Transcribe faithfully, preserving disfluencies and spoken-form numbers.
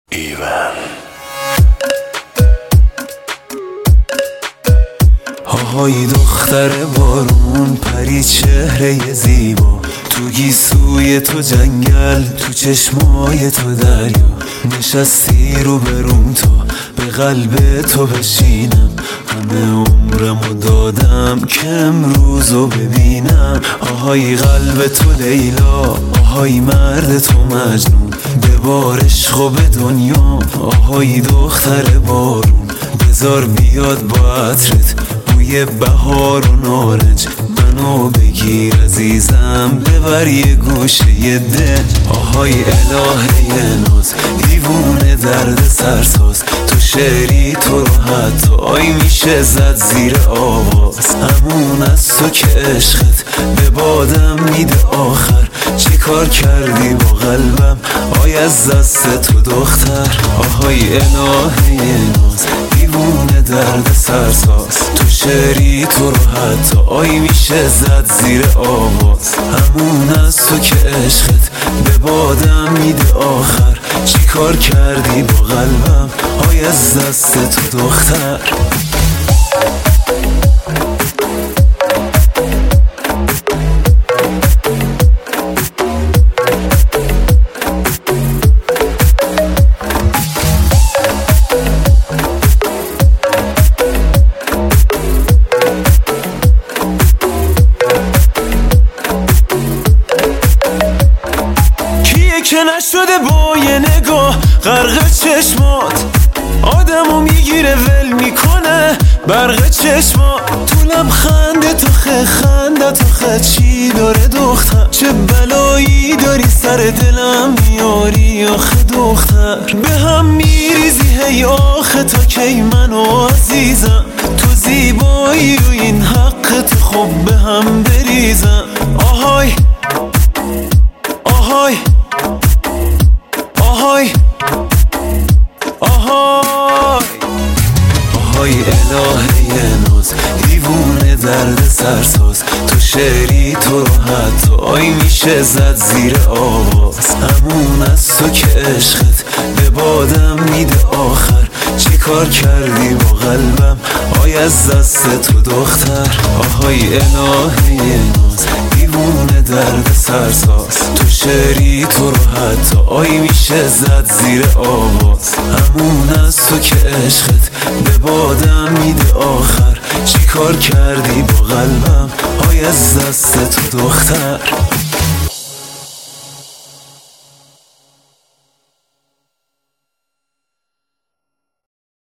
ایون آهای دختر بارون، پری چهره زیبا، تو گیسوی تو جنگل، تو چشمای تو دریا، نشستی رو بروم تا به قلب تو بشینم. همه عمرمو دادم که امروزو ببینم. آهای قلب تو لیلا، آهای مرد تو مجنون، ببار عشق و به دنیا. آهای دختر بارون، بذار بیاد با عطرت بوی بهار و نارنج، منو بگیر عزیزم ببر یه گوشه دل. آهای الهه ناز، دیوونه درد سرساز، تو شعری تو رو حتی آی میشه زد زیر آواز. همون از تو که عشقت به بادم میده آخر، چی کار کردی با قلبم آی از دست تو دختر. آهای الهه ناز، دیوونه درد سرساز، تو شعری تو رو حتی آی میشه زد زیر آواز. همون از تو که عشقت به بادم میده آخر، چی کار کردی با قلبم آی از دست تو دختر. که نشده با یه نگاه غرق چشمات، آدمو میگیره ول میکنه برق چشمات. تو لبخند تو خه خنده تو خه چی داره دختر، چه بلایی داری سر دلم میاری آخه دختر. به هم میریزی هی آخه تا کی منو عزیزم، تو زیبایی و این حق تو خب به هم بریزم. آهای آهای آهای آهای آهای الهه ناز، دیوونه درد سرساز، تو شعری تو رو حتی آی میشه زد زیر آواز. همون از تو که عشقت به بادم میده آخر، چی کار کردی با قلبم آی از دست تو دختر. آهای الهه ناز، دیوونه درد سرساز، تو شعری تو رو حتی آی میشه زد زیر آواز. همون از تو که عشقت به بادم میده آخر، چی کار کردی با قلبم آی از دست تو دختر.